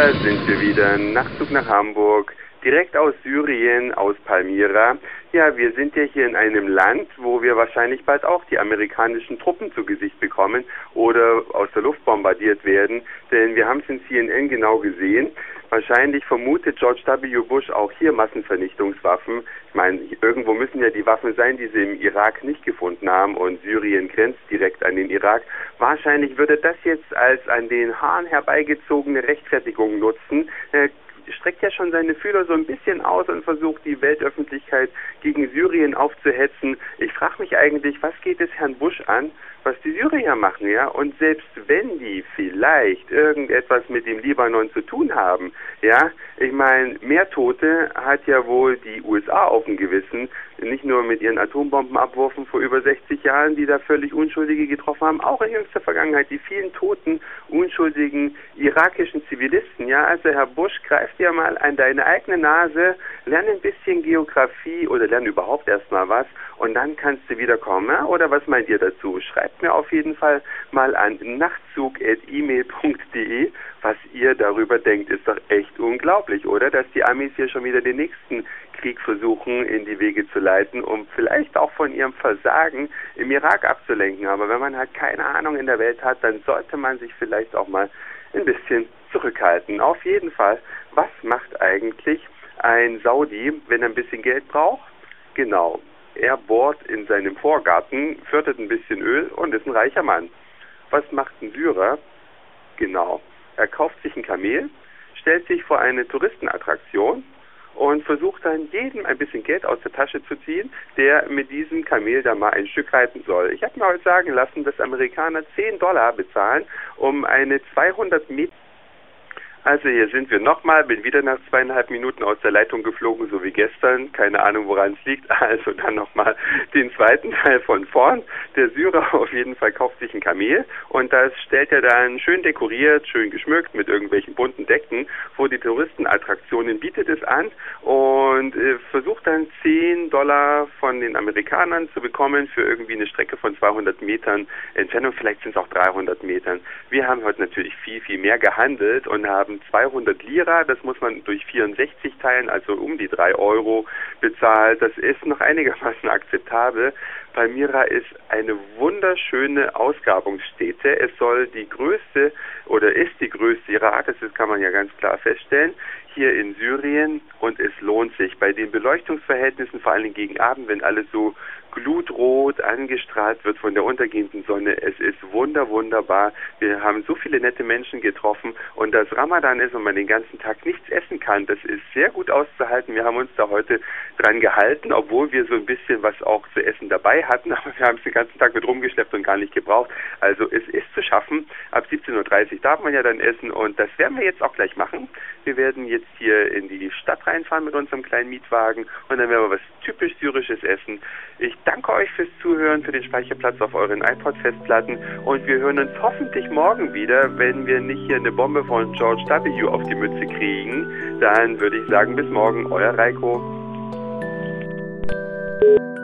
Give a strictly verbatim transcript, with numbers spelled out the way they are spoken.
Da sind wir wieder. Nachtzug nach Hamburg, direkt aus Syrien, aus Palmyra. Ja, wir sind ja hier in einem Land, wo wir wahrscheinlich bald auch die amerikanischen Truppen zu Gesicht bekommen oder aus der Luft bombardiert werden, denn wir haben es in C N N genau gesehen. Wahrscheinlich vermutet George W. Bush auch hier Massenvernichtungswaffen. Ich meine, irgendwo müssen ja die Waffen sein, die sie im Irak nicht gefunden haben, und Syrien grenzt direkt an den Irak. Wahrscheinlich würde das jetzt als an den Haaren herbeigezogene Rechtfertigung nutzen. Äh, streckt ja schon seine Fühler so ein bisschen aus und versucht, die Weltöffentlichkeit gegen Syrien aufzuhetzen. Ich frage mich eigentlich, was geht es Herrn Bush an, was die Syrier machen, ja? Und selbst wenn die vielleicht irgendetwas mit dem Libanon zu tun haben, ja, ich meine, mehr Tote hat ja wohl die U S A auf dem Gewissen, nicht nur mit ihren Atombombenabwürfen vor über sechzig Jahren, die da völlig Unschuldige getroffen haben, auch in jüngster Vergangenheit die vielen toten, unschuldigen irakischen Zivilisten, ja? Also Herr Bush, greif dir mal an deine eigene Nase, lerne ein bisschen Geografie oder lerne überhaupt erstmal was und dann kannst du wiederkommen, ja? Oder was meint ihr dazu? Schreibt mir auf jeden Fall mal an nachtzug at e mail punkt de, was ihr darüber denkt. Ist doch echt unglaublich, oder? Dass die Amis hier schon wieder den nächsten Krieg versuchen in die Wege zu leiten, um vielleicht auch von ihrem Versagen im Irak abzulenken. Aber wenn man halt keine Ahnung in der Welt hat, dann sollte man sich vielleicht auch mal ein bisschen zurückhalten. Auf jeden Fall, was macht eigentlich ein Saudi, wenn er ein bisschen Geld braucht? Genau. Er bohrt in seinem Vorgarten, viertet ein bisschen Öl und ist ein reicher Mann. Was macht ein Syrer? Genau. Er kauft sich ein Kamel, stellt sich vor eine Touristenattraktion und versucht dann jedem ein bisschen Geld aus der Tasche zu ziehen, der mit diesem Kamel da mal ein Stück reiten soll. Ich habe mir heute sagen lassen, dass Amerikaner zehn Dollar bezahlen, um eine zweihundert Meter... Also hier sind wir nochmal, bin wieder nach zweieinhalb Minuten aus der Leitung geflogen, so wie gestern. Keine Ahnung, woran es liegt. Also dann nochmal den zweiten Teil von vorn. Der Syrer auf jeden Fall kauft sich ein Kamel und das stellt er dann schön dekoriert, schön geschmückt mit irgendwelchen bunten Decken vor die Touristenattraktionen, bietet es an und äh, versucht dann zehn Dollar von den Amerikanern zu bekommen für irgendwie eine Strecke von zweihundert Metern Entfernung. Vielleicht sind es auch dreihundert Metern. Wir haben heute natürlich viel, viel mehr gehandelt und haben zweihundert Lira, das muss man durch vierundsechzig teilen, also um die drei Euro bezahlt. Das ist noch einigermaßen akzeptabel. Palmyra ist eine wunderschöne Ausgrabungsstätte. Es soll die größte oder ist die größte Iraks, das kann man ja ganz klar feststellen, hier in Syrien, und es lohnt sich. Bei den Beleuchtungsverhältnissen, vor allem gegen Abend, wenn alles so glutrot angestrahlt wird von der untergehenden Sonne, es ist wunder, wunderbar. Wir haben so viele nette Menschen getroffen und dass Ramadan ist und man den ganzen Tag nichts essen kann, das ist sehr gut auszuhalten. Wir haben uns da heute dran gehalten, obwohl wir so ein bisschen was auch zu essen dabei hatten, aber wir haben es den ganzen Tag mit rumgeschleppt und gar nicht gebraucht. Also es ist zu schaffen. Ab siebzehn Uhr dreißig darf man ja dann essen und das werden wir jetzt auch gleich machen. Wir werden jetzt hier in die Stadt reinfahren mit unserem kleinen Mietwagen und dann werden wir was typisch Syrisches essen. Ich danke euch fürs Zuhören, für den Speicherplatz auf euren iPod-Festplatten und wir hören uns hoffentlich morgen wieder, wenn wir nicht hier eine Bombe von George W. auf die Mütze kriegen. Dann würde ich sagen, bis morgen, euer Reiko.